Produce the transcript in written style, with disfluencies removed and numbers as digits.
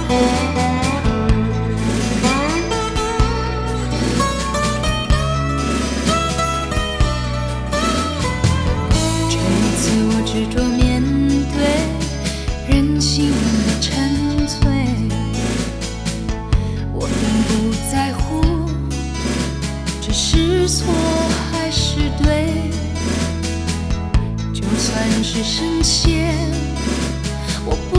这一次我执着面对人性的沉醉，我并不在乎这是错还是对，就算是深陷，我不